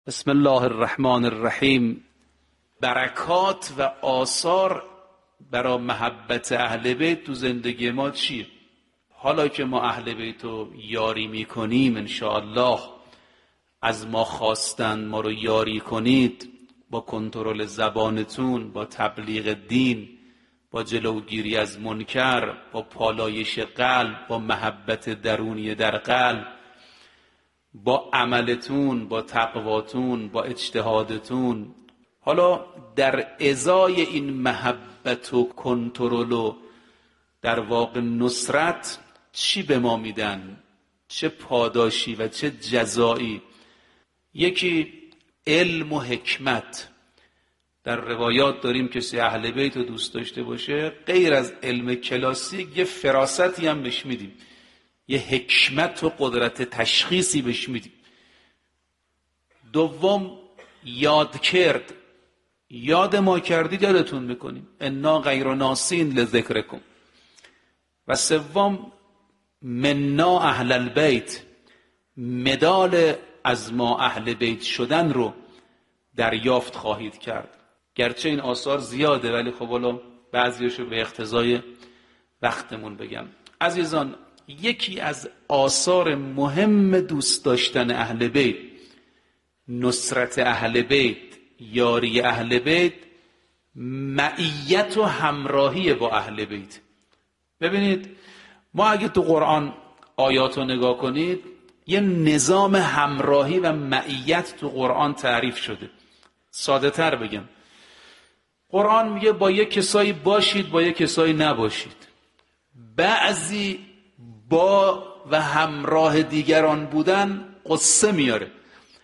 بسم الله الرحمن الرحیم. برکات و آثار برای محبت اهل بیت تو زندگی ما چیه؟ حالا که ما اهل بیت رو یاری میکنیم، انشاءالله از ما خواستن ما رو یاری کنید با کنترل زبانتون، با تبلیغ دین، با جلوگیری از منکر، با پالایش قلب، با محبت درونی در قلب، با عملتون، با تقواتون، با اجتهادتون. حالا در ازای این محبت و کنترل و در واقع نصرت چی به ما میدن؟ چه پاداشی و چه جزایی؟ یکی علم و حکمت. در روایات داریم کسی اهل بیت رو دوست داشته باشه غیر از علم کلاسیک یه فراستی هم بهش میدیم، یه حکمت و قدرت تشخیصی بهش میدیم. دوم یاد کرد. یاد ما کردید یادتون میکنیم انا غیر ناسین لذکرکم. و سوم منا اهل البیت، مدال از ما اهل بیت شدن رو دریافت خواهید کرد. گرچه این آثار زیاده ولی خب حالا بعضیشو به اقتضای وقتمون بگم. عزیزان، یکی از آثار مهم دوست داشتن اهل بیت، نصرت اهل بیت، یاری اهل بیت، معیت و همراهی با اهل بیت. ببینید ما اگه تو قرآن آیات رو نگاه کنید یه نظام همراهی و معیت تو قرآن تعریف شده. ساده تر بگم، قرآن میگه با یه کسایی باشید، با یه کسایی نباشید. بعضی با و همراه دیگران بودن قصه میاره،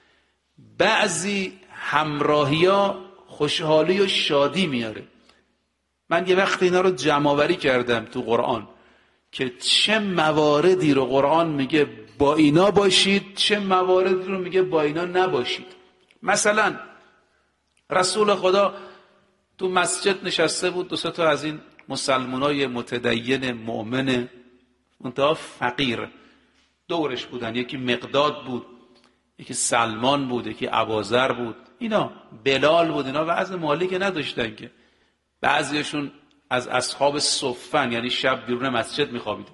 بعضی همراهی ها خوشحالی و شادی میاره. من یه وقت اینا رو جمع‌آوری کردم تو قرآن که چه مواردی رو قرآن میگه با اینا باشید، چه مواردی رو میگه با اینا نباشید. مثلا رسول خدا تو مسجد نشسته بود، 2 تا از این مسلمانای متدین مؤمن منتها فقیر دورش بودن. یکی مقداد بود، یکی سلمان بود، یکی ابوذر بود، اینا بلال بود. اینا وضع مالی که نداشتن که، بعضیشون از اصحاب صفن، یعنی شب بیرون مسجد میخوابیدن.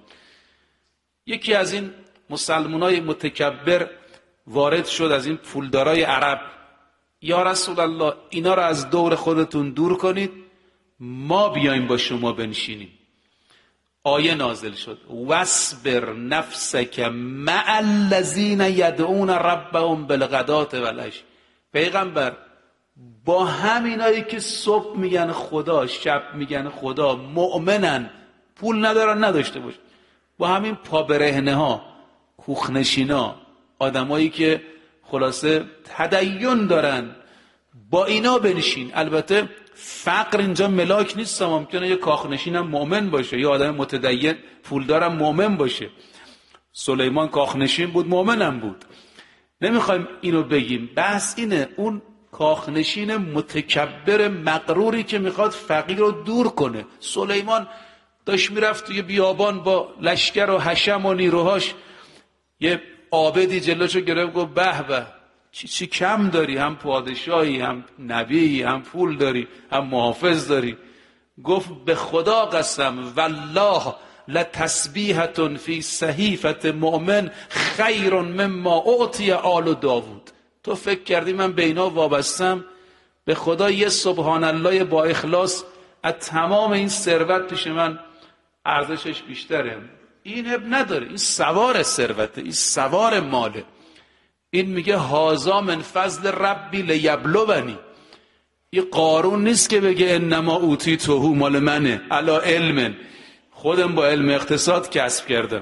یکی از این مسلمانای متکبر وارد شد از این پولدارای عرب، یا رسول الله اینا رو از دور خودتون دور کنید ما بیایم با شما بنشینیم. آیه نازل شد واصبر نفسک مع الذین یدعون ربهم بالغداة والعشی. پیغمبر با همینایی که صبح میگن خدا، شب میگن خدا، مؤمنن، پول ندارن نداشته باش، با همین پابرهنه ها، کوخنشینا، آدمایی که خلاصه تدین دارن، با اینا بنشین. البته فقر اینجا ملاک نیست، ممکنه یه کاخنشین هم مؤمن باشه، یه آدم متدین پولدارم مؤمن باشه. سلیمان کاخنشین بود، مؤمن هم بود. نمیخوایم اینو بگیم، بحث اینه اون کاخنشین متکبر مغروری که میخواد فقیر رو دور کنه. سلیمان داشت میرفت توی بیابان با لشکر و حشم و نیروهاش، یه عابدی جلوشو گرفت گفت به به چی کم داری، هم پادشاهی، هم نبی، هم پول داری، هم محافظ داری. گفت به خدا قسم والله لتسبیحة فی صحیفة مؤمن خیر مما اعطی آل داوود. تو فکر کردی من به اینا وابستم؟ به خدا یه سبحان الله با اخلاص از تمام این ثروت پیش من ارزشش بیشتره. این اب نداره، این سوار ثروته، این سوار ماله. این میگه هازا من فضل ربی لیبلونی. این قارون نیست که بگه انما اوتیته مال منه علی علم، خودم با علم اقتصاد کسب کردم.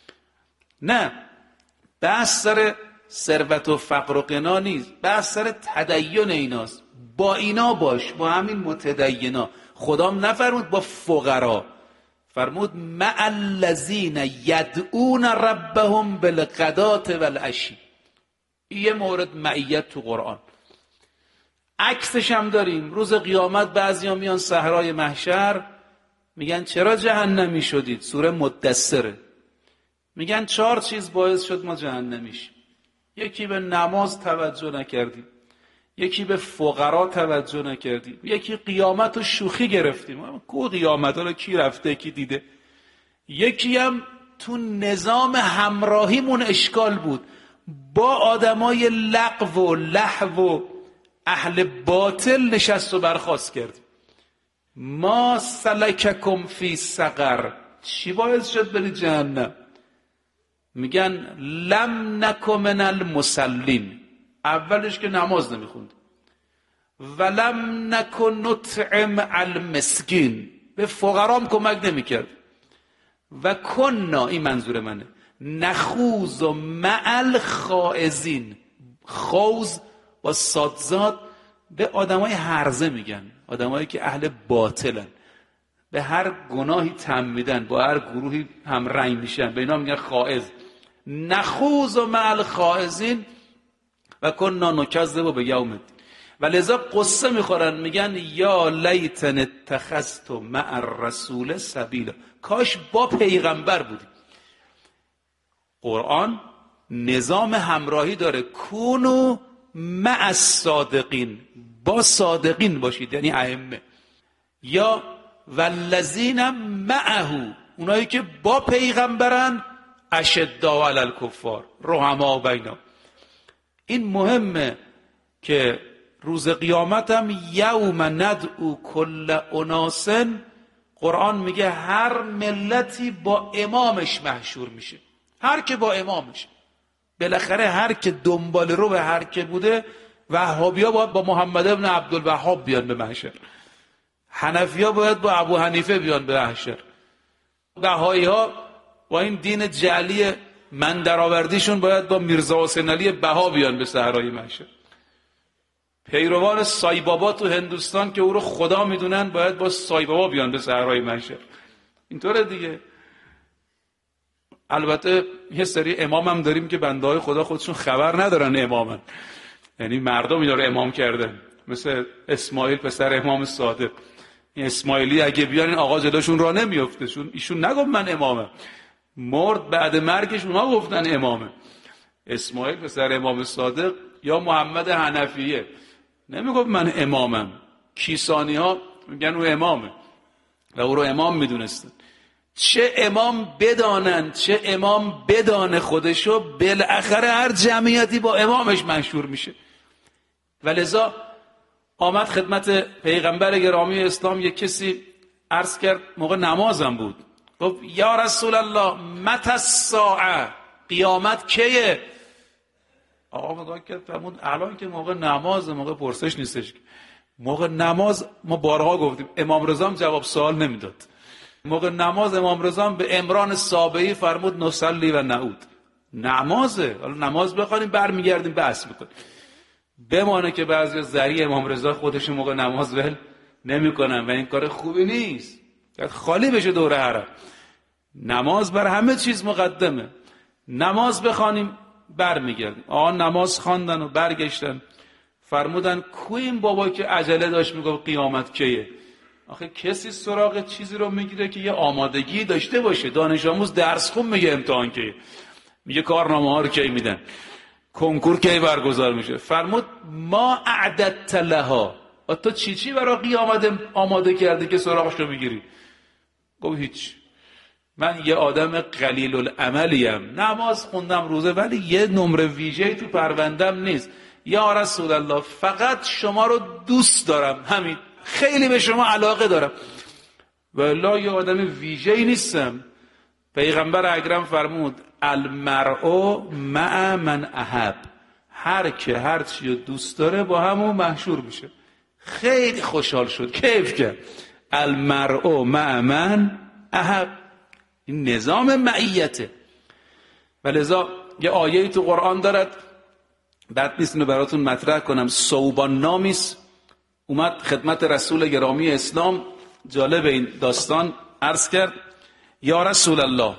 نه، بحث سر ثروت و فقر و غنا نیست، بحث سر تدین ایناست. با اینا باش، با همین متدینا. خدام نفرمود با فقرا، فرمود مع الذین یدعون ربهم بالغداة والعشی. یه مورد معیت تو قرآن. عکسش هم داریم. روز قیامت بعضیا میان صحرای محشر میگن چرا جهنمی شدید؟ سوره مدثره. میگن 4 چیز باعث شد ما جهنمی شیم. یکی به نماز توجه نکردیم، یکی به فقرا توجه نکردیم، یکی قیامت رو شوخی گرفتیم. کو قیامت رو کی رفته کی دیده؟ یکی هم تو نظام همراهیمون اشکال بود، با آدمای لغو و لهو و اهل باطل نشست و برخاست کردیم. ما سلککم فی سقر، چی باعث شد بری جهنم؟ میگن لم نکن من المصلین، اولش که نماز نمیخوند، ولم نکن نطعم المسکین، به فقرام کمک نمیکرد، و کنا، این منظور منه، نخوض مع الخائضین. خوض با صادزاد به آدمای هرزه میگن، آدمایی که اهل باطلن، به هر گناهی تم میدن، با هر گروهی هم رنگ میشن، به اینا میگن خائض. نخوض مع الخائضین و کنا نکذب بیوم الدین. و لذا قصه میخورن، میگن یا لیتن اتخذت مع الرسول سبیلا، کاش با پیغمبر بودیم. قرآن نظام همراهی داره، کونو مع الصادقین، با صادقین باشید، یعنی ائمه. یا والذین معه، اونایی که با پیغمبرن، اشداء علی الکفار رحماء بینهم. این مهمه که روز قیامت هم یوم ندعو کل اناس، قرآن میگه هر ملتی با امامش محشور میشه، هر که با امامش. بالاخره هر که دنبال رو به هر که بوده، وهابیا باید با محمد ابن عبدالوهاب بیان به محشر، حنفیا باید با ابو حنیفه بیان به محشر، بهایی ها با این دین جعلی من درآوردیشون باید با میرزا حسین علی بها بیان به صحرای محشر. پیروان سایبابا تو هندوستان که او رو خدا میدونن باید با سایبابا بیان به صحرای محشر. اینطوره دیگه. البته یه سری امام هم داریم که بنده‌های خدا خودشون خبر ندارن امامن، یعنی مردم اینا رو امام کردن، مثل اسماعیل پسر امام صادق. این اسماعیلی اگه بیان این آقا جلوشون راه نمیفته، ایشون نگفت من امامم، مرد بعد مرگش اونها گفتن امامه. اسماعیل پسر امام صادق یا محمد حنفیه نمیگفت من امامم. کیسانی ها میگن او امامه و او رو امام میدونستن. چه امام بدانن، چه امام بدانه خودشو، بالاخره هر جمعیتی با امامش مشهور میشه. ولذا آمد خدمت پیغمبر گرامی اسلام یک کسی عرض کرد، موقع نمازم بود، گفت یا رسول الله متی الساعه، قیامت کیه؟ آقا نگاه کرد فرمود الان که موقع نماز، موقع پرسش نیستش. موقع نماز ما بارها گفتیم امام رضا هم جواب سوال نمیداد. موقع نماز امام رضا به عمران صابئی فرمود نصلی و نعود. نمازه، حالا نماز بخوانیم برمیگردیم بحث میکنیم. بمانه که بعضی ذریع امام رضا خودشون موقع نماز ول نمیکنن و این کار خوبی نیست. خالی بشه دوره حرم. نماز بر همه چیز مقدمه. نماز بخوانیم برمیگردیم. آقا نماز خواندن و برگشتن، فرمودن کو این بابا که عجله داشت میگفت قیامت کیه؟ آخه کسی سراغ چیزی رو میگیره که یه آمادگی داشته باشه. دانش آموز درس خون میگه امتحان کیه، میگه کارنامه ها رو کی میدن، کنکور کی برگزار میشه. فرمود ما اعددت لها، تو چی برای قیامت آماده کردی که سراغش رو میگیری؟ گفت هیچ، من یه آدم قلیل العملیم، نماز خوندم روزه ولی یه نمره ویژه‌ای تو پروندم نیست. یا رسول الله فقط شما رو دوست دارم، همین، خیلی به شما علاقه دارم، والله یه آدم ویژه‌ای نیستم. پیغمبر اکرم فرمود المرء مع من احب، هر که هر چی رو دوست داره با همون محشور میشه. خیلی خوشحال شد، کیف کرد. المرء مع من احب، این نظام معیته. ولذا یه آیه‌ای تو قرآن دارد، بعد نیست اینو براتون مطرح کنم. ثوبان نامیست اومد خدمت رسول گرامی اسلام، جالب این داستان، عرض کرد یا رسول الله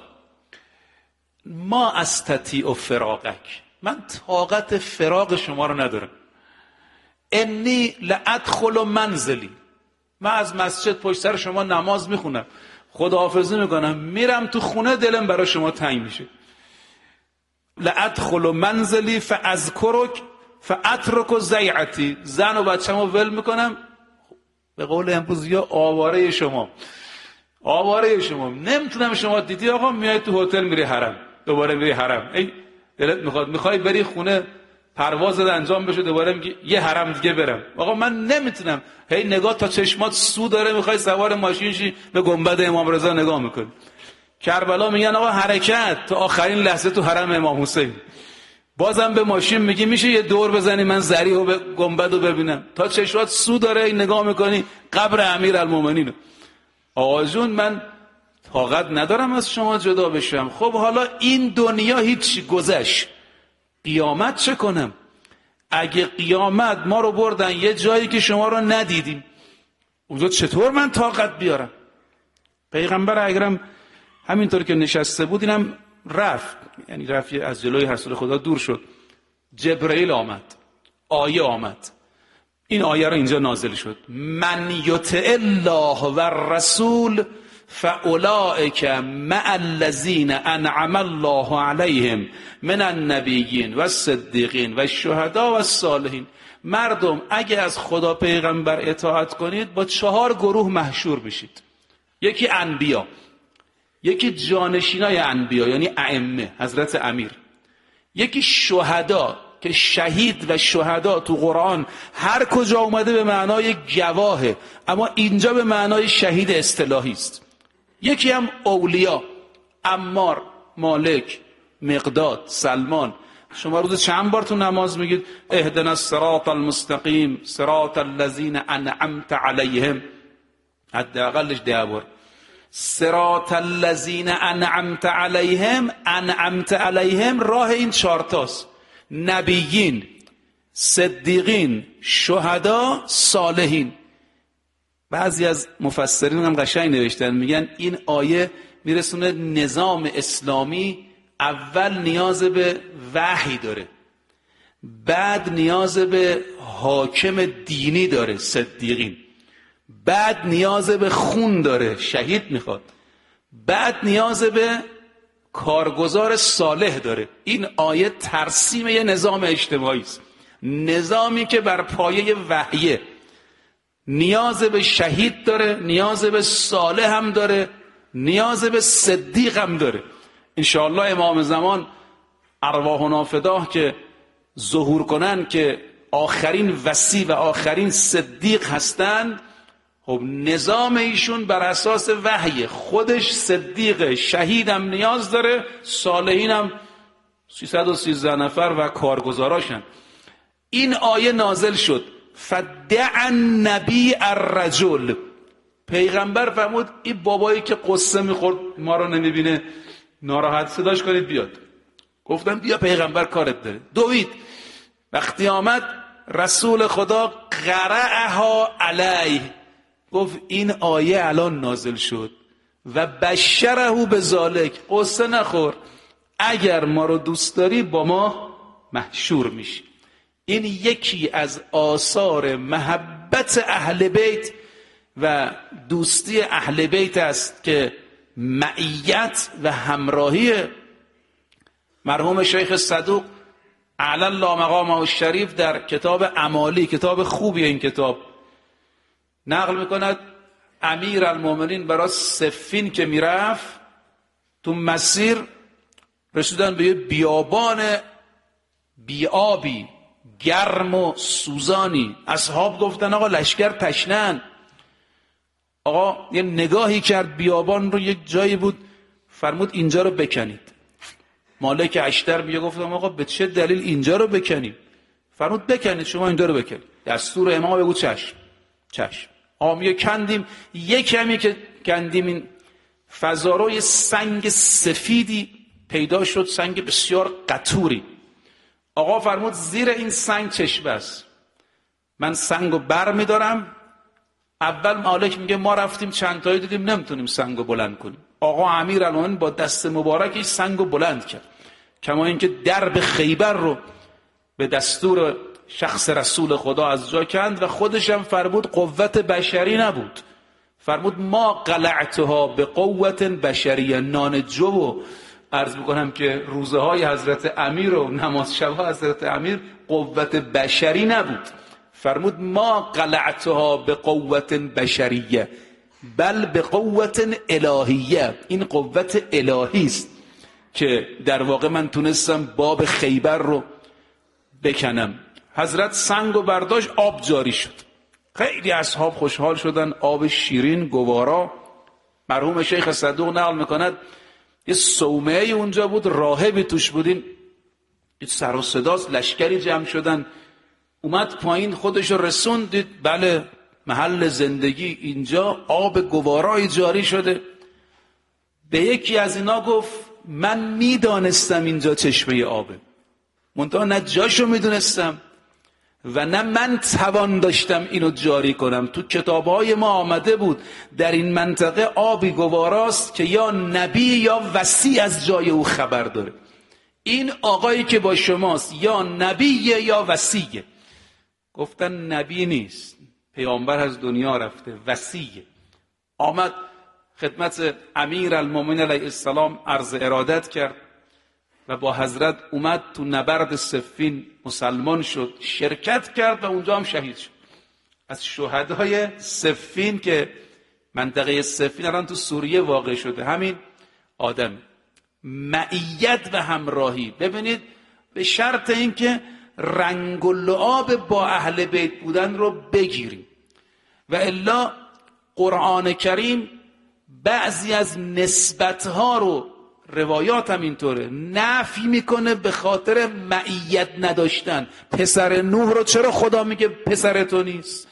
ما استطیع فراقک، من طاقت فراق شما رو ندارم. انی لادخل منزلی، من از مسجد پشت سر شما نماز میخونم، خداحافظی میکنم، میرم تو خونه، دلم برای شما تنگ میشه. لادخل منزلی فاذکرک فاترک ضیعتی، زن و بچه‌مو ول میکنم، به قول امروز یا آواره شما نمیتونم. شما دیدی آقا میای تو هتل میری حرم، دوباره میری حرم، ای دلت میخواد میخوای بری خونه پروازت انجام بشه، دوباره میگی یه حرم دیگه برم. آقا من نمیتونم. هی نگاه تا چشمات سو داره، میخوای سوار ماشین شی به گنبد امام رضا نگاه میکنی. کربلا میگن آقا حرکت، تا آخرین لحظه تو حرم امام حسین. بازم به ماشین میگی میشه یه دور بزنی من ذریح و گنبد رو ببینم. تا چشمات سو داره این نگاه میکنی قبر امیرالمومنین. آقا جون من طاقت ندارم از شما جدا بشم. خب حالا این دنیا هیچ گذشت، قیامت چه کنم؟ اگه قیامت ما رو بردن یه جایی که شما رو ندیدیم، اونجا چطور من طاقت بیارم؟ پیغمبر اکرم همینطور که نشسته بود اینم رفت، یعنی رفت از جلوی رسول خدا دور شد. جبرئیل آمد، آیه آمد. این آیه رو اینجا نازل شد: من یطع الله و الرسول فاولئک مع الذین انعم الله علیهم من النبیین و الصدیقین و الشهداء و الصالحین. مردم اگه از خدا پیغمبر اطاعت کنید با 4 گروه محشور میشید. یکی انبیا، یکی جانشینای انبیا یعنی ائمه، حضرت امیر. یکی شهدا که شهید و شهدا تو قرآن هر کجا اومده به معنای گواهه، اما اینجا به معنای شهید اصطلاحی است. یکی هم اولیا، عمار، مالک، مقداد، سلمان. شما روز چند بار تو نماز میگید اهدنا الصراط المستقیم صراط الذین انعمت علیهم؟ حداقلش 10 بار. صراط الذین انعمت علیهم، انعمت علیهم راه این 4 تاست: نبیین، صدیقین، شهدا، صالحین. بعضی از مفسرین هم قشنگ نوشتن، میگن این آیه میرسونه نظام اسلامی اول نیاز به وحی داره، بعد نیاز به حاکم دینی داره، صدیقین، بعد نیاز به خون داره، شهید میخواد، بعد نیاز به کارگزار صالح داره. این آیه ترسیم یه نظام اجتماعی است، نظامی که بر پایه وحیه. نیاز به شهید داره، نیاز به صالح هم داره، نیاز به صدیق هم داره. انشاءالله امام زمان ارواحنا فداه که ظهور کنن که آخرین وصی و آخرین صدیق هستند، خب نظام ایشون بر اساس وحی، خودش صدیق، شهید هم نیاز داره، صالحین هم 313 نفر و کارگزاراشن. این آیه نازل شد فدع النبی الرجل. پیغمبر فرمود این بابایی که قصه میخورد ما رو نمیبینه ناراحت، صداش کنید بیاد. گفتم بیا پیغمبر کارت داره. دوید. وقتی آمد رسول خدا قرأها علیه، گفت این آیه الان نازل شد و بشره بذالک، قصه نخور، اگر ما رو دوست داری با ما محشور میشی. این یکی از آثار محبت اهل بیت و دوستی اهل بیت است که معیت و همراهی مرحوم شیخ صدوق اعلی الله مقامه الشریف در کتاب امالی، کتاب خوبی این کتاب، نقل میکند امیرالمومنین برای صفین که میرفت تو مسیر رسیدن به یه بیابان بیابی گرم و سوزانی. اصحاب گفتن آقا لشکر تشنن. آقا یه نگاهی کرد بیابان رو، یک جایی بود، فرمود اینجا رو بکنید. مالک اشتر میگه گفتم آقا به چه دلیل اینجا رو بکنیم؟ فرمود بکنید، شما اینجا رو بکنید. دستور امام بگو چشم. چشم. آقا میگه کندیم، یک کمی که کندیم این فضا رو، یه سنگ سفیدی پیدا شد، سنگ بسیار قطوری. آقا فرمود زیر این سنگ چشمه است، من سنگو بر میدارم. اول مالک میگه ما رفتیم چند تایی دیدیم نمیتونیم سنگو بلند کنیم. آقا امیرالمومنین با دست مبارکش سنگو بلند کرد، کما اینکه درب خیبر رو به دستور شخص رسول خدا از جا کند و خودش هم فرمود قوت بشری نبود، فرمود ما قلعتها به قوت بشریه، نان جو و عرض میکنم که روزه های حضرت امیر و نماز شب حضرت امیر قوت بشری نبود. فرمود ما قلعتها به قوت بشریه بل به قوت الهیه. این قوت الهی است که در واقع من تونستم باب خیبر رو بکنم. حضرت سنگ و برداشت، آب جاری شد. خیلی اصحاب خوشحال شدن. آب شیرین گوارا. مرحوم شیخ صدوق نقل میکند یه صومعه اونجا بود، راهبی توش بودین، سر و صداست، لشکری جمع شدن. اومد پایین خودش رو رسوند، دید بله محل زندگی اینجا آب گوارایی جاری شده. به یکی از اینا گفت من میدانستم اینجا چشمه آبه، منتها نه جاشو میدونستم و نه من توان داشتم اینو جاری کنم. تو کتابهای ما آمده بود در این منطقه آبی گواراست که یا نبی یا وصی از جای او خبر داره. این آقایی که با شماست یا نبیه یا وصیه. گفتن نبی نیست، پیامبر از دنیا رفته، وصیه. آمد خدمت امیر المومنین علیه السلام عرض ارادت کرد و با حضرت اومد تو نبرد صفین، مسلمان شد، شرکت کرد و اونجا هم شهید شد. از شهدای صفین که منطقه صفین الان تو سوریه واقع شده همین آدم. معیت و همراهی. ببینید به شرط اینکه رنگ و لعاب با اهل بیت بودن رو بگیریم و الا قرآن کریم بعضی از نسبتها رو، روایات هم اینطوره، نفی میکنه به خاطر معیت نداشتن. پسر نوح رو چرا خدا میگه پسر تو نیست؟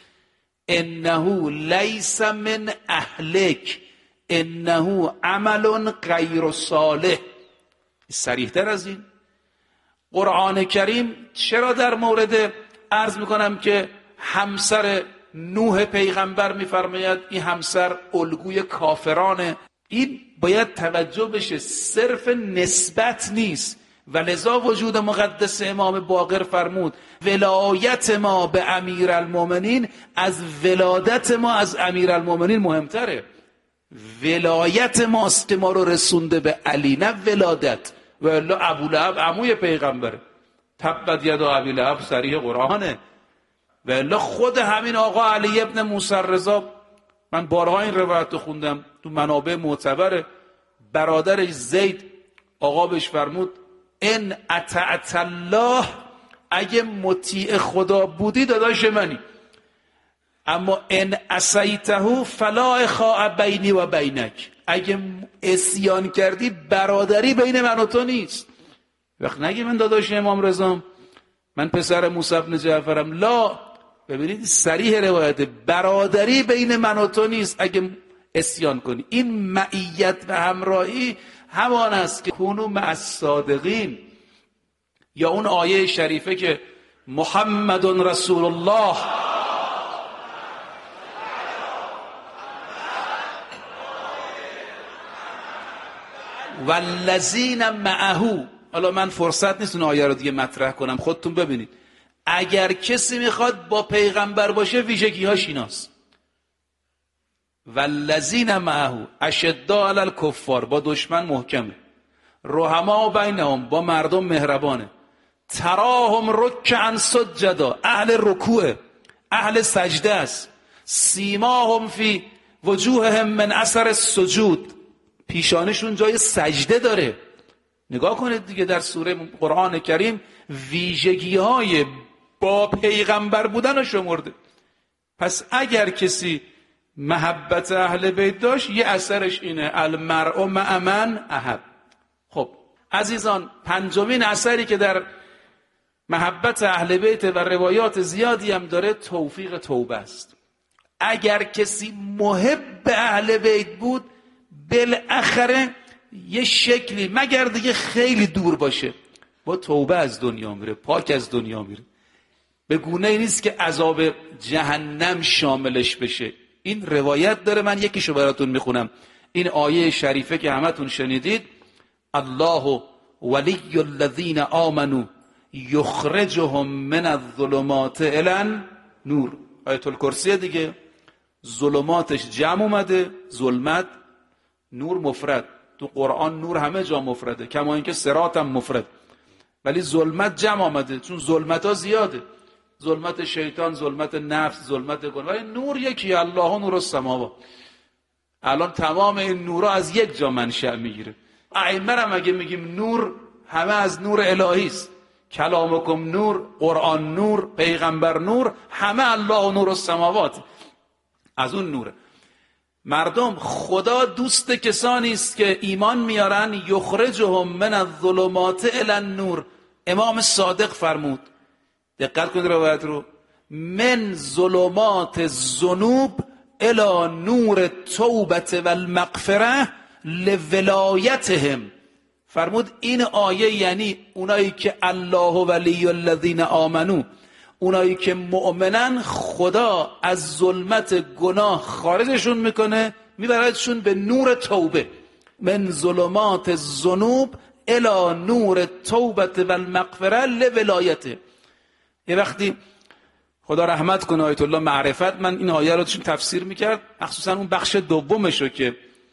انه لیس من اهلک انه عمل غیر صالح. صریح‌تر از این قرآن کریم چرا در مورد عرض میکنم که همسر نوح پیغمبر میفرماید این همسر الگوی کافرانه؟ این باید توجه بشه، صرف نسبت نیست. و لذا وجود مقدس امام باقر فرمود ولایت ما به امیرالمومنین از ولادت ما از امیرالمومنین مهمتره. ولایت ماست که ما رو رسونده به علی، نه ولادت. و الا ابولهب عموی پیغمبره، تبت یدا ابی لهب صریح قرآنه. و الا خود همین آقا علی ابن موسی رضا، من بارها این روایت رو خوندم تو منابع معتبره، برادرش زید آقا بهش فرمود ان اطعت الله، اگه مطیع خدا بودی داداش منی، اما ان عصیته فلا اخاء بینی و بینک، اگه عصیان کردی برادری بین من و تو نیست. وقت نگی من داداش امام رضام، من پسر موسی بن جعفرم، لا. ببینید صریح روایت، برادری بین من و تو نیست اگه عصیان کنی. این معیت و همراهی همان است که کونوا مع الصادقین. یا اون آیه شریفه که محمد رسول الله والذین معه. حالا من فرصت نیست اون آیه رو دیگه مطرح کنم، خودتون ببینید. اگر کسی میخواد با پیغمبر باشه ویژگی ها شیناست. والذین معه اشداء علی الکفار، با دشمن محکمه، رحماء بینهم، با مردم مهربانه، تراهم رکعا سجدا، اهل رکوع، اهل سجده است، سیماهم فی وجوههم من اثر السجود، پیشانشون جای سجده داره. نگاه کنید دیگه در سوره قرآن کریم ویژگی های با پیغمبر بودن رو شمرده. پس اگر کسی محبت اهل بیت داشت یه اثرش اینه المرء مع من احب. خب عزیزان، پنجمین اثری که در محبت اهل بیت و روایات زیادی هم داره توفیق توبه است. اگر کسی محب اهل بیت بود بالاخره یه شکلی، مگر دیگه خیلی دور باشه، با توبه از دنیا میره، پاک از دنیا میره. به گونه‌ای نیست که عذاب جهنم شاملش بشه. این روایت داره، من یکیشو براتون میخونم. این آیه شریفه که همتون شنیدید، الله ولی الذین آمنوا یخرجهم من الظلمات الی النور. آیت الکرسی دیگه، ظلماتش جمع اومده، ظلمت، نور مفرد. تو قرآن نور همه جا مفرده، کما اینکه صراط هم مفرد، ولی ظلمت جمع آمده، چون ظلمت ها زیاده، ظلمت شیطان، ظلمت نفس، ظلمت گناه، ولی نور یکی، الله نور السماوات. الان تمام این نورا از یک جا منشأ میگیره. ائمه هم اگه میگیم نور، همه از نور الهی است. کلامکم نور، قرآن نور، پیغمبر نور، همه الله نور السماوات، از اون نوره. مردم، خدا دوست کسانی است که ایمان میارن، یخرجهم من الظلمات الی النور. امام صادق فرمود، دقت کنید روایت رو، من ظلمات الذنوب الی نور التوبه والمغفره لولایتهم. فرمود این آیه یعنی اونایی که الله ولی الذین آمنو، اونایی که مؤمنن، خدا از ظلمت گناه خارجشون میکنه، میبردشون به نور توبه. من ظلمات الذنوب الی نور التوبه والمغفره لولایته. یه وقتی خدا رحمت کنه آیت الله معرفت، من این آیه رو تفسیر میکرد، مخصوصا اون بخش دومش رو که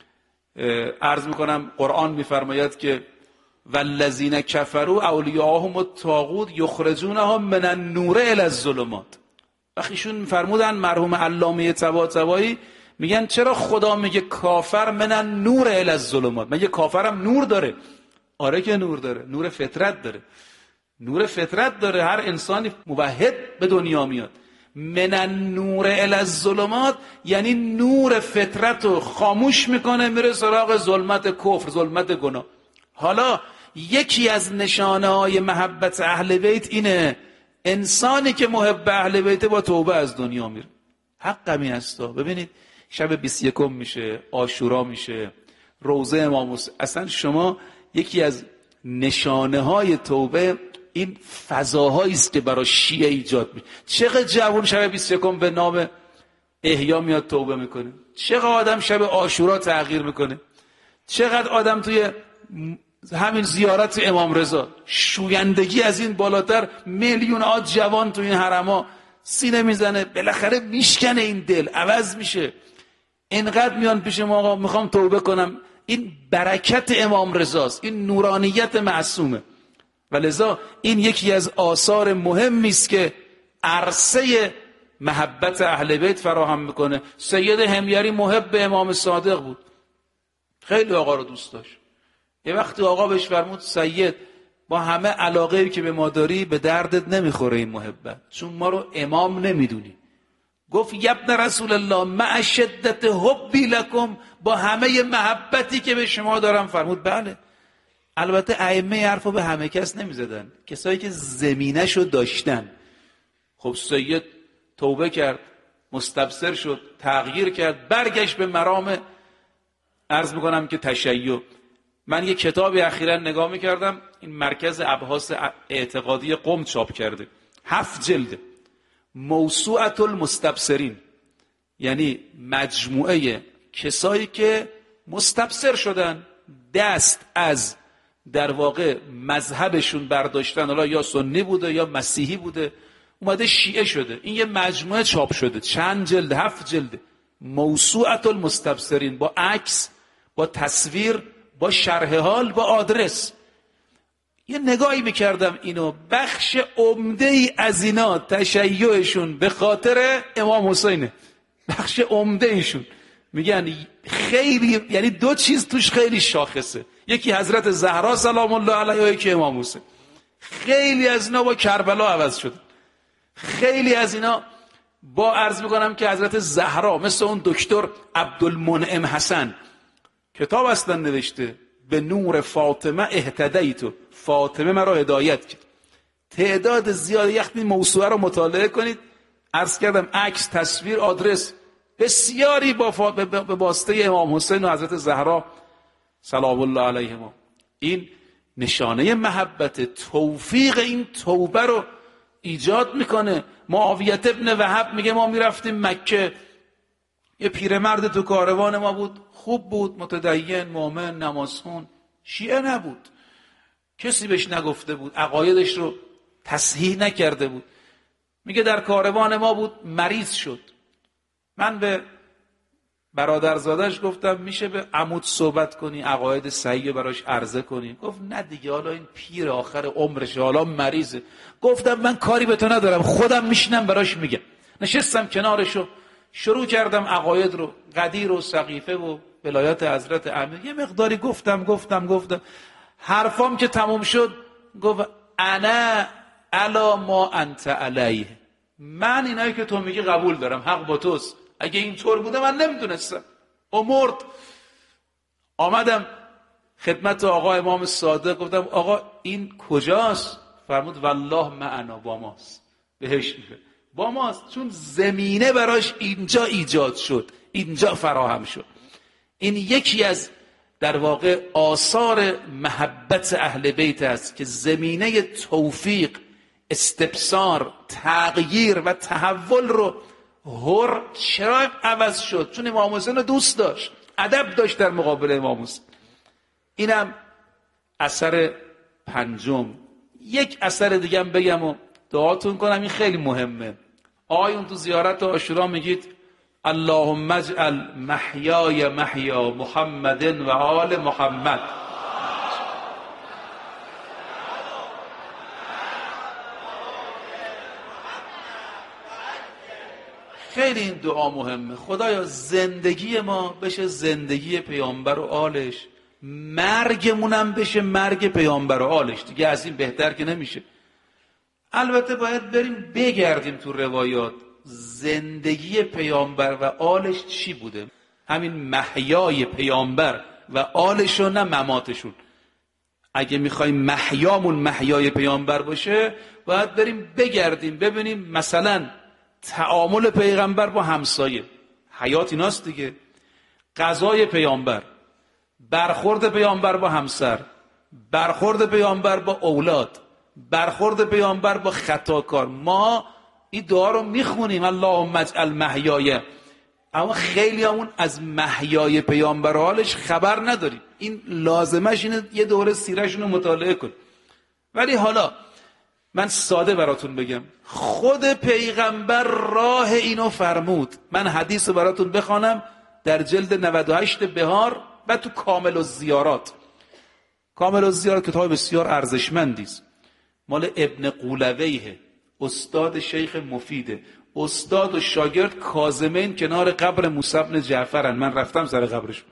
عرض میکنم قرآن میفرماید که والذین کفروا اولیاءهم الطاغوت یخرجونهم من النور الی الظلمات. وقتیشون فرمودن مرحوم علامه طباطبایی، میگن چرا خدا میگه کافر من النور الی الظلمات؟ مگه کافرم نور داره؟ آره که نور داره، نور فطرت داره، نور فطرت داره. هر انسانی موحد به دنیا میاد. من النور الی الظلمات یعنی نور فطرت رو خاموش میکنه، میره سراغ ظلمت کفر، ظلمت گناه. حالا یکی از نشانه های محبت اهل بیت اینه، انسانی که محب اهل بیت با توبه از دنیا میره. حق همین هستا. ببینید شب 21 میشه، عاشورا میشه، روزه امام حسین. اصلا شما یکی از نشانه های توبه این فضاهایی است که برای شیعه ایجاد میشه. چقدر جوان شب 21 به نام احیا میاد توبه میکنه، چقدر آدم شب عاشورا تغییر میکنه، چقدر آدم توی همین زیارت امام رضا، شویندگی از این بالاتر، میلیون جوان تو این حرما سینه میزنه، بالاخره میشکنه، این دل عوض میشه. اینقدر میان پیش ما آقا میخوام توبه کنم. این برکت امام رضاست، این نورانیت معصومه. ولذا این یکی از آثار مهمی است که عرصه محبت اهل بیت فراهم میکنه. سید همیری محب امام صادق بود، خیلی آقا رو دوست داشت. یه وقتی آقا بهش فرمود سید، با همه علاقه‌ای که به ما داری به دردت نمیخوره این محبت، چون ما رو امام نمیدونی. گفت یبن رسول الله مع شدت حبی لکم، با همه محبتی که به شما دارم. فرمود بله. البته ائمه حرفو به همه کس نمیزدن، کسایی که زمینه‌شو داشتن. خب سید توبه کرد، مستبصر شد، تغییر کرد، برگشت به مرام عرض میکنم که تشیع. من یه کتابی اخیراً نگاه میکردم، این مرکز ابحاث اعتقادی قم چاپ کرده، 7 جلد، موسوعة المستبصرین، یعنی مجموعه کسایی که مستبصر شدن، دست از در واقع مذهبشون برداشتن، حالا یا سنی بوده یا مسیحی بوده، اومده شیعه شده. این یه مجموعه چاپ شده، چند جلد، 7 جلد، موسوعة المستبصرین، با عکس، با تصویر، با شرح حال، با آدرس. یه نگاهی میکردم اینو، بخش عمده ای از اینا تشیعشون به خاطر امام حسینه، بخش عمده ایشون. میگن خیلی، یعنی 2 چیز توش خیلی شاخصه، یکی حضرت زهرا سلام الله علیها، یکی امام حسین. خیلی از اینا با کربلا عوض شد، خیلی از اینا با عرض میکنم که حضرت زهرا، مثل اون دکتر عبدالمنعم حسن کتاب اصلا نوشته، به نور فاطمه اهتدیتو، فاطمه مرا هدایت کرد. تعداد زیاد، یختی موسوعه رو مطالعه کنید، عرض کردم عکس، تصویر، آدرس بسیاری به واسطه امام حسین و حضرت زهرا سلام الله علیهما. این نشانه محبت، توفیق این توبه رو ایجاد میکنه. معاویه ابن وهب میگه ما میرفتیم مکه، یه پیرمرد تو کاروان ما بود، خوب بود، متدین، مؤمن، نمازخون، شیعه نبود، کسی بهش نگفته بود، عقایدش رو تصحیح نکرده بود. میگه در کاروان ما بود، مریض شد. من به برادرزادش گفتم میشه به عمود صحبت کنی، عقاید صحیح براش عرضه کنی؟ گفت نه دیگه، حالا این پیر آخر عمرشه، حالا مریضه. گفتم من کاری به تو ندارم، خودم میشینم براش میگم. نشستم کنارشو، شروع کردم عقاید رو، قدیر و سقیفه و ولایت حضرت امیر، یه مقداری گفتم. حرفام که تموم شد گفت انا علی ما انت علیه، من اینایی که تو میگی قبول دارم، حق با توست، اگه اینطور بوده من نمیدونستم. مرد. آمدم خدمت آقا امام صادق، گفتم آقا این کجاست؟ فرمود والله معنا، با ماست. بهش میگه با ماست، چون زمینه براش اینجا ایجاد شد، اینجا فراهم شد. این یکی از در واقع آثار محبت اهل بیت است که زمینه توفیق، استبصار، تغییر و تحول رو چرا عوض شد؟ چون امام حسین رو دوست داشت، ادب داشت در مقابل امام حسین. اینم اثر پنجم. یک اثر دیگه هم بگم و دعاتون کنم، این خیلی مهمه. آیون تو زیارت عاشورا میگید اللهم اجعل محیای محیا محمد و آل محمد. خیلی این دعا مهمه. خدایا زندگی ما بشه زندگی پیامبر و آلش، مرگمونم بشه مرگ پیامبر و آلش. دیگه از این بهتر که نمیشه. البته باید بریم بگردیم تو روایات زندگی پیامبر و آلش چی بوده. همین محیای پیامبر و آلشون، نه مماتشون. اگه میخوایم محیامون محیای پیامبر باشه باید بریم بگردیم ببینیم مثلا تعامل پیغمبر با همسایه، حیات ایناست دیگه، غذای پیامبر، برخورد پیامبر با همسر، برخورد پیامبر با اولاد، برخورد پیامبر با خطاکار. ما این دعا رو میخونیم اللهم اجعل محیای، اما خیلی همون از محیای پیامبر و حالش خبر نداریم. این لازمش اینه یه دوره سیرشون رو مطالعه کن. ولی حالا من ساده براتون بگم، خود پیغمبر راه اینو فرمود. من حدیث رو براتون بخوانم در جلد 98 بهار و تو کامل الزیارات. کامل الزیارات کتاب بسیار ارزشمندی است، مال ابن قولویه، استاد شیخ مفیده، استاد و شاگرد کاظمین کنار قبر موسی بن جعفرن. من رفتم سر قبرشون.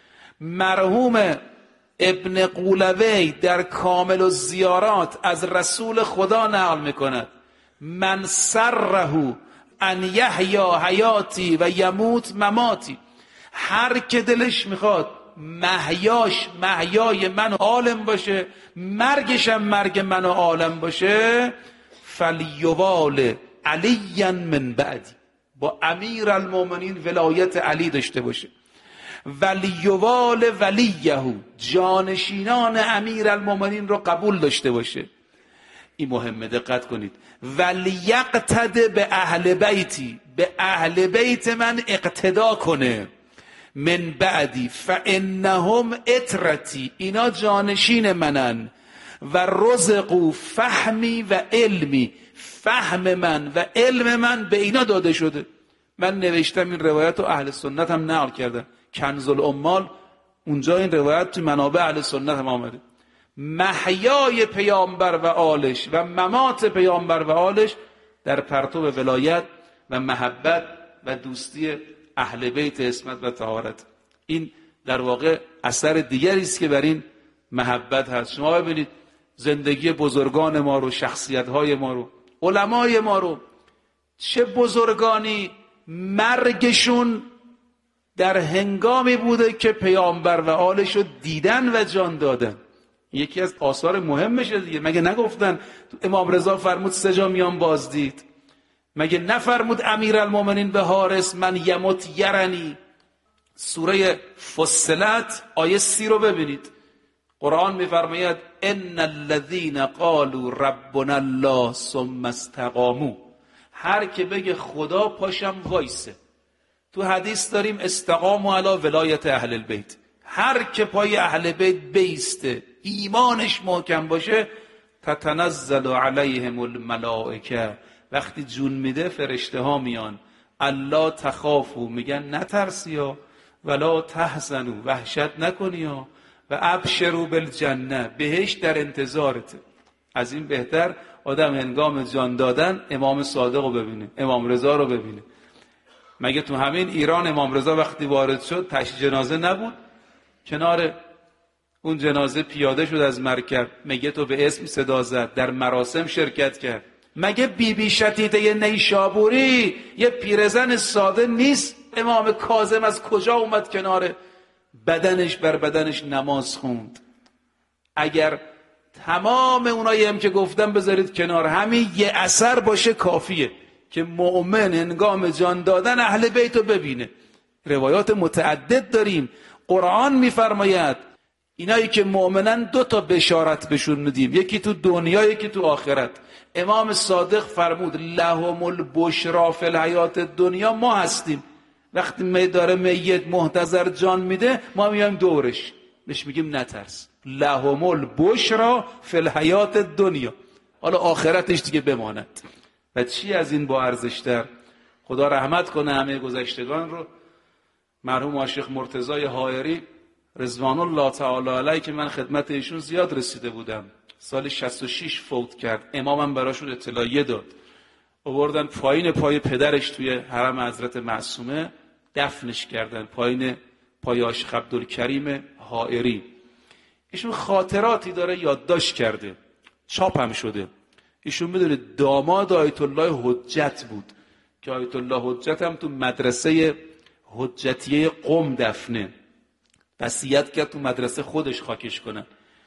مرحوم ابن قولوی در کامل الزیارات از رسول خدا نقل میکند من سره ان یحیا حیاتی و یموت مماتی، هر که دلش میخواد محیاش محیای من و عالم باشه، مرگشم مرگ من و عالم باشه، فلیوال علی من بعدی، با امیر المومنین ولایت علی داشته باشه، ولیوال ولیهو، جانشینان امیر المومنین رو قبول داشته باشه. این مهمه، دقت کنید. ولیقتد به اهل بیتی، به اهل بیت من اقتدا کنه، من بعدی فانهم اطرتی، اینا جانشین منن، و رزقوا فهمی و علمی، فهم من و علم من به اینا داده شده. من نوشتم این روایت رو اهل سنت هم نقل کردن، کنز العمال، اونجا این روایت تو منابع اهل سنت هم آمده. محیای پیامبر و آلش و ممات پیامبر و آلش در پرتو ولایت و محبت و دوستی اهل بیت عصمت و طهارت. این در واقع اثر دیگری است که بر این محبت هست. شما ببینید زندگی بزرگان ما رو، شخصیت‌های ما رو، علمای ما رو، چه بزرگانی مرگشون در هنگامی بوده که پیامبر و آلش رو دیدن و جان دادن. یکی از آثار مهمشه دیگه. مگه نگفتن امام رضا فرمود 3 جا میان بازدید؟ مگه نفرمود امیرالمومنین به حارس من یموت یرنی؟ سوره فصلت آیه 30 رو ببینید. قرآن میفرماید ان الذين قالوا ربنا الله ثم استقاموا، هر که بگه خدا پاشم وایسه. تو حدیث داریم استقاموا علی ولایت اهل البیت، هر که پای اهل بیت بیسته، ایمانش محکم باشه، تتنزل علیهم الملائکه، وقتی جون میده فرشته ها میان، الله تخافوا، میگن نترسیا، ولا تحزنوا، وحشت نکنی و ابشروا بالجنه، بهشت در انتظارته. از این بهتر آدم هنگام جان دادن امام صادق رو ببینه، امام رضا رو ببینه. مگه تو همین ایران امام رضا وقتی وارد شد تشییع جنازه نبود؟ کنار اون جنازه پیاده شد از مرکب، مگه تو به اسم صدا زد، در مراسم شرکت کرد. مگه بی بی شتیته نیشابوری یه پیرزن ساده نیست؟ امام کاظم از کجا اومد کنار بدنش بر بدنش نماز خوند؟ اگر تمام اونایی هم که گفتم بذارید کنار، همین یه اثر باشه کافیه که مؤمن هنگام جان دادن اهل بیت رو ببینه. روایات متعدد داریم. قرآن میفرماید اینایی که مؤمنن 2 تا بشارت بهشون میدیم، یکی تو دنیا یکی تو آخرت. امام صادق فرمود لهم البشرا فی الحیات الدنیا. ما هستیم وقتی داره میت محتضر جان میده ما میایم دورش، بهش میگیم نترس، لهم البشرا فی الحیات الدنیا. حالا آخرتش دیگه بماند. و چی از این با ارزشتر؟ خدا رحمت کنه همه گذشتگان رو. مرحوم عاشق مرتضی حائری رضوان الله تعالی علیه که من خدمت ایشون زیاد رسیده بودم، سال 66 فوت کرد. امامم براشون اطلاعیه داد، آوردن پایین پای پدرش توی حرم حضرت معصومه دفنش کردن، پایین پای عاشق عبدالکریم حائری. ایشون خاطراتی داره یادداشت کرده، چاپ هم شده. ایشون میدونه داماد آیت الله حجت بود که آیت الله حجت هم تو مدرسه حجتیه قم دفنه، وصیت کرد تو مدرسه خودش خاکش کنن.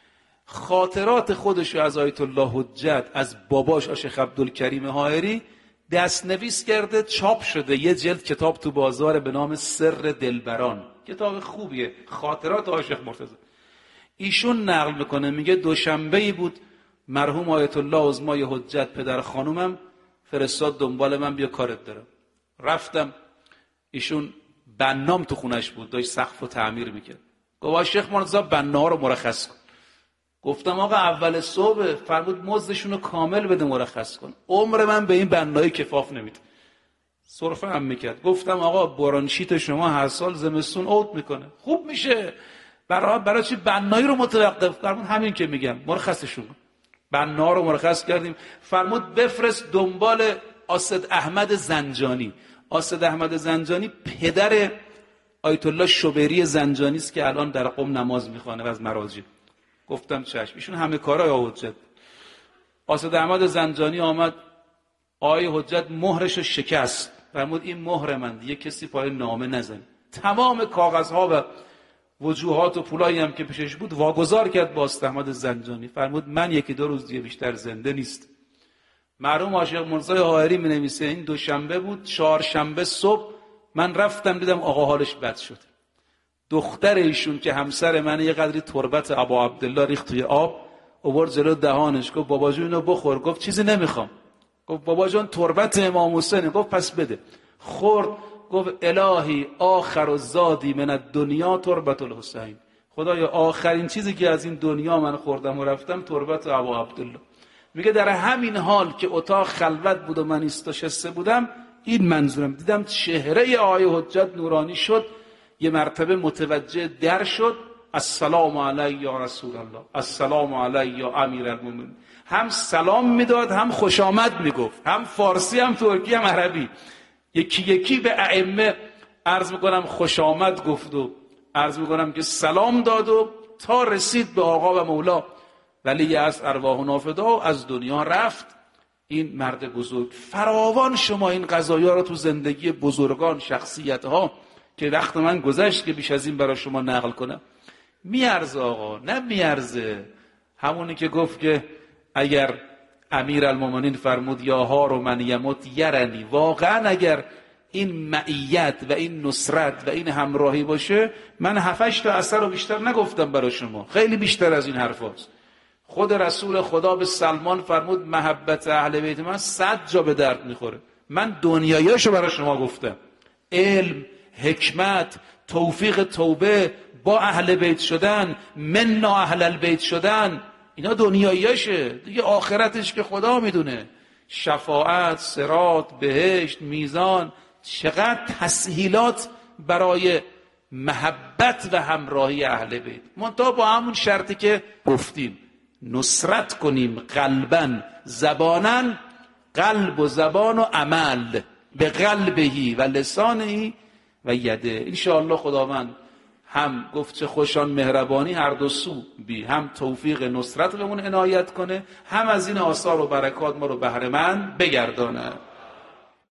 خاطرات خودش از آیت الله حجت از باباش عاشق عبدالکریم حائری دستنویس کرده، چاپ شده، یه جلد کتاب تو بازار به نام سر دلبران. کتاب خوبیه، خاطرات عاشق مرتضی. ایشون نقل میکنه، میگه دوشنبه‌ای بود مرحوم آیت الله عظمای حجت پدر خانومم فرستاد دنبال من، بیا کارت دارم. رفتم، ایشون بنام تو خونش بود، داشت سقف رو تعمیر میکرد. گفت شیخ مرتضی بناها رو مرخص کن. گفتم آقا اول صبح. فرمود مزدشون رو کامل بده مرخص کن. عمر من به این بنایی کفاف نمید. صرفه هم میکرد. گفتم آقا برانشیت شما هر سال زمستون اوت میکنه، خوب میشه، برای چی بنایی رو متوقف؟ فرمود همین که میگم، مرخصشون کن. بنا رو مرخص کردیم. فرمود بفرست دنبال آسد احمد زنجانی. آسد احمد زنجانی پدر آیت الله شبیری زنجانی است که الان در قم نماز میخوانه و از مراجع. گفتم چشم. ایشون همه کارای حجت. آسد احمد زنجانی آمد، آقای حجت مهرش رو شکست. فرمود این مهر من، دیگه کسی پای نامه نزن. تمام کاغذها و وجوهات و پولایی هم که پیشش بود واگذار کرد با آسد احمد زنجانی. فرمود من 1-2 روز دیگه بیشتر زنده نیست. مرحوم عاشق مرتضی حائری می نویسه این دوشنبه بود، چهارشنبه صبح من رفتم دیدم آقا حالش بد شد. دختر ایشون که همسر من یه قدری تربت ابا عبدالله ریخت توی آب، آورد جلو دهانش، گفت بابا جون اینو بخور. گفت چیزی نمیخوام. گفت بابا جون تربت امام حسین. گفت پس بده. خورد. گفت الهی آخر و زادی من الدنیا تربت الحسین. خدایا آخرین چیزی که از این دنیا من خوردم و رفتم تربت ابا عبدالله. میگه در همین حال که اتاق خلوت بود و من ایستاشسته بودم، این منظورم، دیدم چهره آقای حجت نورانی شد، یه مرتبه متوجه در شد. السلام علی یا رسول الله، السلام علی یا امیر المومنین. هم سلام میداد، هم خوش آمد میگفت، هم فارسی هم ترکی هم عربی. یکی یکی به ائمه عرض میکنم خوش آمد گفت و عرض میکنم که سلام داد و تا رسید به آقا و مولا ولی از ارواح و نافدا و از دنیا رفت. این مرد بزرگ. فراوان شما این قضایا رو تو زندگی بزرگان، شخصیت ها که وقت من گذشت که بیش از این برای شما نقل کنم، میارزه آقا، نه میارزه. همونی که گفت که اگر امیر المومنین فرمود یا ها رو من یموت یرنی، واقعا اگر این معیت و این نصرت و این همراهی باشه، من 7-8 تا اثر رو بیشتر نگفتم برای شما، خیلی بیشتر از این حرف هست. خود رسول خدا به سلمان فرمود محبت اهل بیت من 100 جا به درد میخوره. من دنیاییاشو برای شما گفتم، علم، حکمت، توفیق توبه، با اهل بیت شدن، منا اهل البیت شدن، اینا دنیاییاشه دیگه. آخرتش که خدا میدونه. شفاعت، صراط، بهشت، میزان، چقدر تسهیلات برای محبت و همراهی اهل بیت، منتها با همون شرطی که گفتیم نصرت کنیم قلباً زباناً، قلب و زبان و عمل، به قلبهی و لسانهی و یده. انشاءالله خداوند هم گفت چه خوشان مهربانی هر دو سو بی، هم توفیق نصرت بهمون عنایت کنه، هم از این آثار و برکات ما رو بهره مند بگردانه.